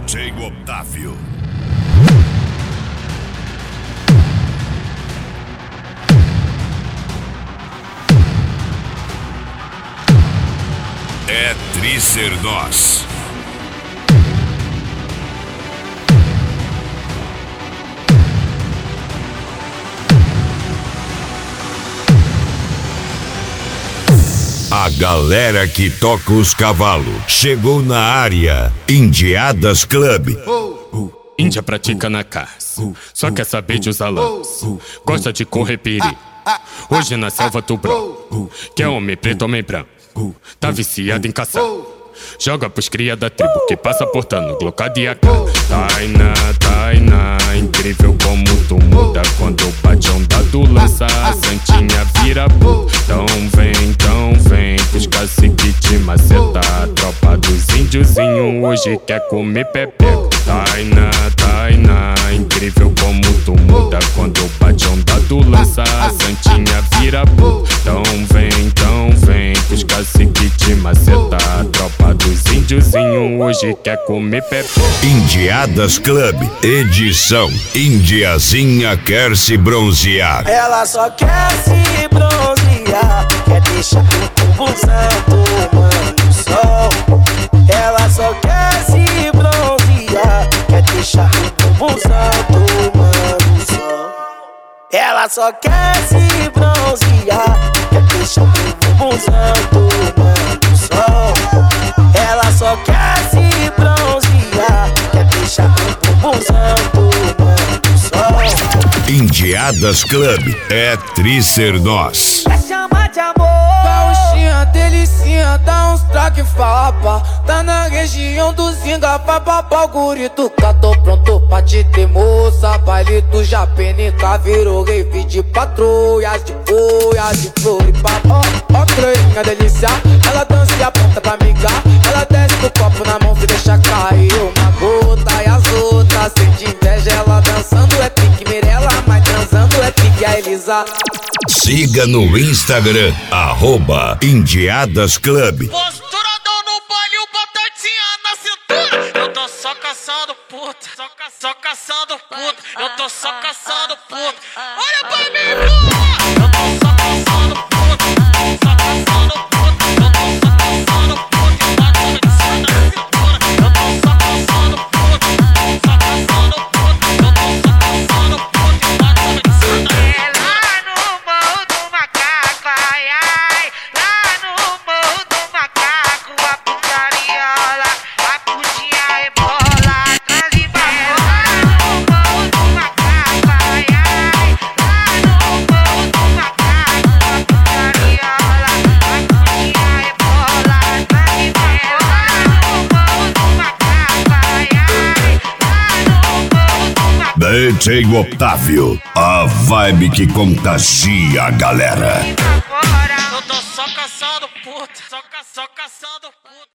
DJ Otávio. É Trícer Nós. A galera que toca os cavalos chegou na área. Indiadas Club. Índia pratica na caça, só quer saber de usar lança. Gosta de correr perigo. Hoje na selva tubrão, que é homem preto, homem branco. Tá viciado em caçar. Joga pros cria da tribo que passa portando glocada e AK. Tainá, incrível como tu muda quando bate onda do lança. A santinha vira bu. Então vem, pros cacique te maceta. A tropa dos índiozinho hoje quer comer pepeco. Tainá, incrível como tu muda quando bate onda do lança. A santinha vira bu. Então vem, pros cacique te maceta. A tropa dos índiozinho hoje quer comer pepeco. Indiadas Club, edição Indiazinha quer se bronzear. Ela só quer se bronzear, quer deixar o bumbum tomando sol. Ela só quer se bronzear, quer deixar o bumbum tomando sol. Ela só quer se bronzear, quer deixar o bumbum tomando sol. Ela só quer se bronzear, quer deixar o bumbum tomando sol. Indiadas Club, é Trícer Nós. Quer chamar de amor? Gauchinha, delicinha, dá uns traque fapa. Tá na região do Zinga, papapá, o gurito. Tô pronto pra te ter, moça. Baile do Japenica virou rave de patrulhas, de boia, de flor e papo. Ó, creinha, delícia, ela dança e aponta pra migar. Ela desce do copo na mão, se deixa cair uma gota. E as outras, sente inveja, ela dançando é pique Mirella, mas transando é pique a Elisa. Siga no Instagram, @Indiadas Club. Posturadão no baile, o batatinha na cintura. Eu tô só caçando puta, só caçando puta. Eu tô só caçando puta. Olha pra mim, porra! Eu tô só caçando puta, só caçando puta. Eu tô só caçando puta e batatinha na cintura. Eu tô só caçando puta, só caçando puta. Eu tô só caçando puta e batatinha na cintura. DJ Otávio, a vibe que contagia a galera. Eu tô só caçando puta, só caçando puta.